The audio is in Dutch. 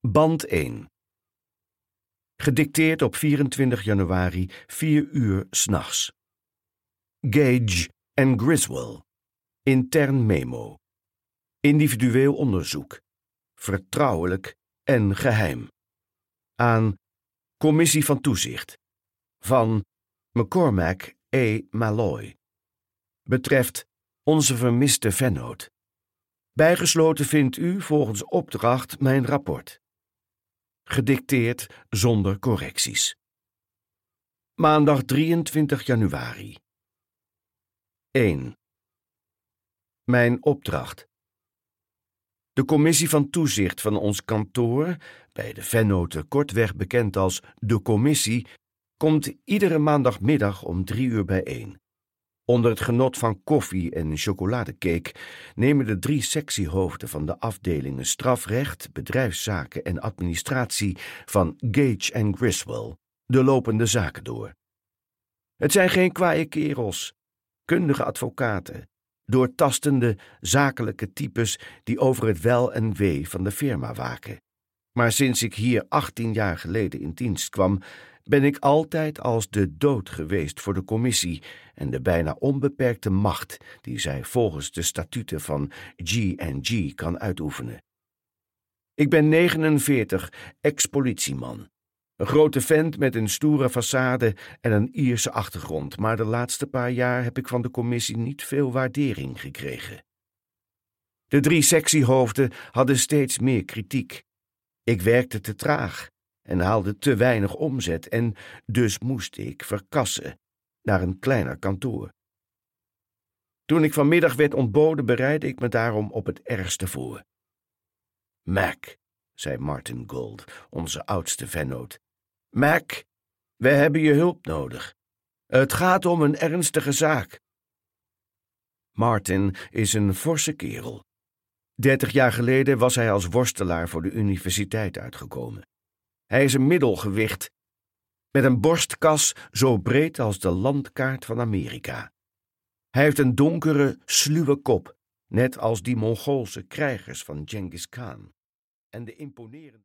Band 1. Gedicteerd op 24 januari, 4 uur 's nachts. Gage en Griswold. Intern memo. Individueel onderzoek. Vertrouwelijk en geheim. Aan Commissie van Toezicht. Van McCormack A. Malloy. Betreft onze vermiste vennoot. Bijgesloten vindt u volgens opdracht mijn rapport. Gedicteerd zonder correcties. Maandag 23 januari. 1. Mijn opdracht. De commissie van toezicht van ons kantoor, bij de vennoten kortweg bekend als de commissie, komt iedere maandagmiddag om 3 uur bijeen. Onder het genot van koffie en chocoladecake nemen de 3 sectiehoofden van de afdelingen strafrecht, bedrijfszaken en administratie van Gage en Griswold de lopende zaken door. Het zijn geen kwaaie kerels, kundige advocaten, doortastende zakelijke types die over het wel en wee van de firma waken. Maar sinds ik hier 18 jaar geleden in dienst kwam, ben ik altijd als de dood geweest voor de commissie en de bijna onbeperkte macht die zij volgens de statuten van G&G kan uitoefenen. Ik ben 49, ex-politieman. Een grote vent met een stoere façade en een Ierse achtergrond, maar de laatste paar jaar heb ik van de commissie niet veel waardering gekregen. De 3 sectiehoofden hadden steeds meer kritiek. Ik werkte te traag en haalde te weinig omzet en dus moest ik verkassen naar een kleiner kantoor. Toen ik vanmiddag werd ontboden, bereidde ik me daarom op het ergste voor. Mac, zei Martin Gold, onze oudste vennoot. Mac, we hebben je hulp nodig. Het gaat om een ernstige zaak. Martin is een forse kerel. 30 jaar geleden was hij als worstelaar voor de universiteit uitgekomen. Hij is een middelgewicht, met een borstkas zo breed als de landkaart van Amerika. Hij heeft een donkere, sluwe kop, net als die Mongoolse krijgers van Genghis Khan, en de imponerende